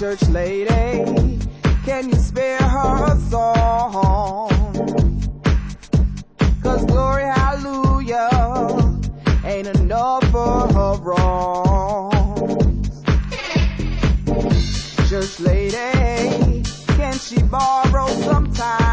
Church lady, can you spare her a song? 'Cause glory, hallelujah, ain't enough for her wrongs. Church lady, can she borrow some time?